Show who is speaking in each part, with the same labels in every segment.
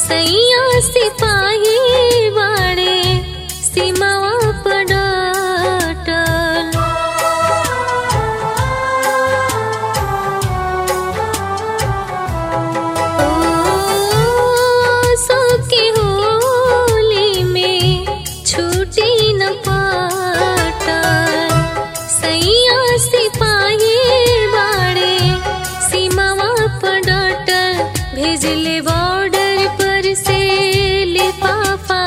Speaker 1: सैया सिपाही बाड़े सीमावा पर डटल। सो के होली में छुट्टी न पाटल। सैया सिपाही बाड़े सीमावा पर डटल। भेजले बॉर्डर पर से लिफाफा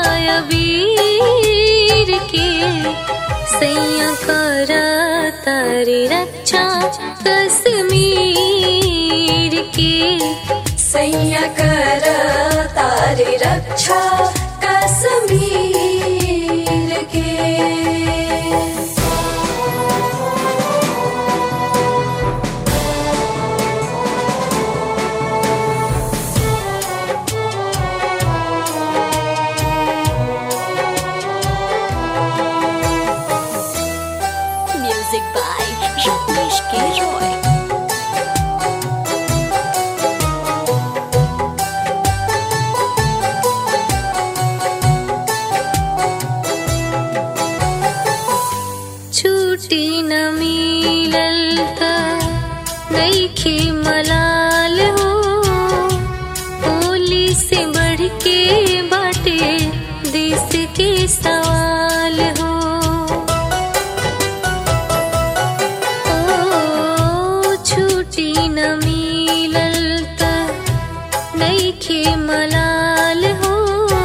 Speaker 1: अबीर के। सैया करा तारी रक्षा कश्मीर के।
Speaker 2: सैया कर तारी रक्षा कश्मीर के।
Speaker 1: म्यूजिक बाय रत्नेश के रॉय। छुट्टी न मिलल त नइखे मलाल हो। होली से बढ़ के बाटे देश के सवाल हो। छुट्टी न मिलल त नइखे मलाल हो।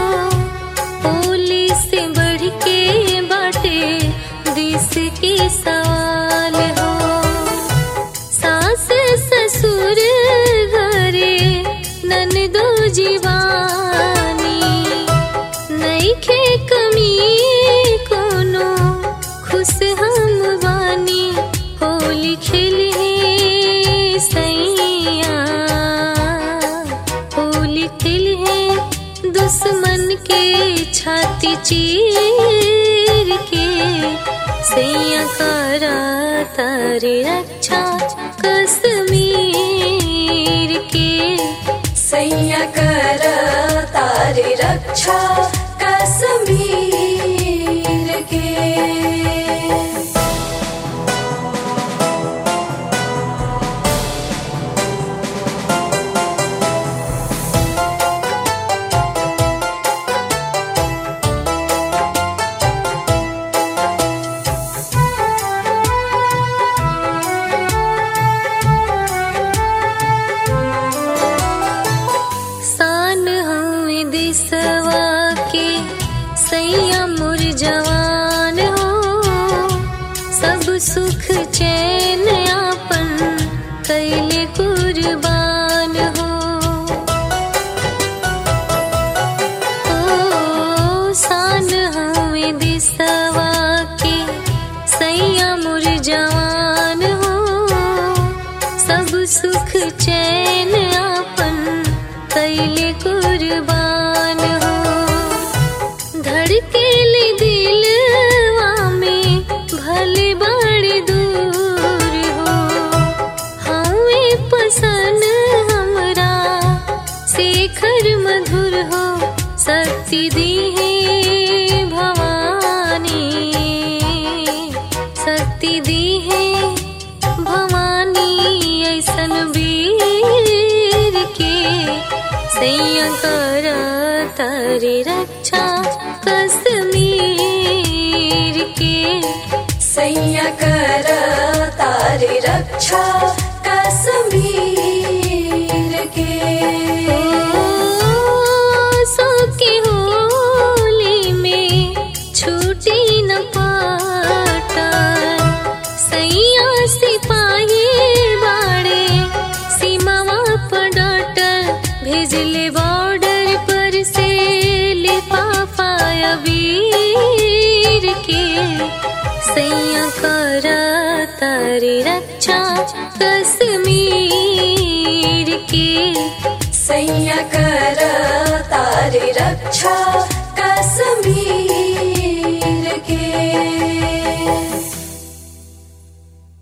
Speaker 1: होली से बढ़ के बाटे देश के सवाल हो। सास ससुर घरे ननदो जीवानी। नइखे कमी कोनो खुश हम बानी। होली खेले सैया होली खेले दुश्मन के छाती चीर के। सैया करा तारी रक्षा कश्मीर के।
Speaker 2: सैया कर तारी रक्षा कश्मीर के।
Speaker 1: सान हुए दिसवा के सैया मोर जवान हो। सब सुख चैन आपन कैले कुर्बान हो। सान हुए दिसवा के सैया मोर जवान हो। सब सुख चैन आपन कैले कुर्बान हो। धड़केले दिलवा में भले बड़े दूर हो। हमें पसंद हमरा शेखर मधुर हो। शक्ति दी है भवानी। शक्ति दी है भवानी ऐसन वीर के। सैया करा तारी रक्षा कश्मीर के।
Speaker 2: सैया कर तारी रक्षा कश्मीर के।
Speaker 1: सो के होली में छुट्टी न पाटल। सैया सिपाही बाड़े सीमावा पर डटल। भेजले बॉर्डर पर से लिफाफा अबीर के। सैया करा तारी रक्षा कश्मीर के।
Speaker 2: सैया कर तारी रक्षा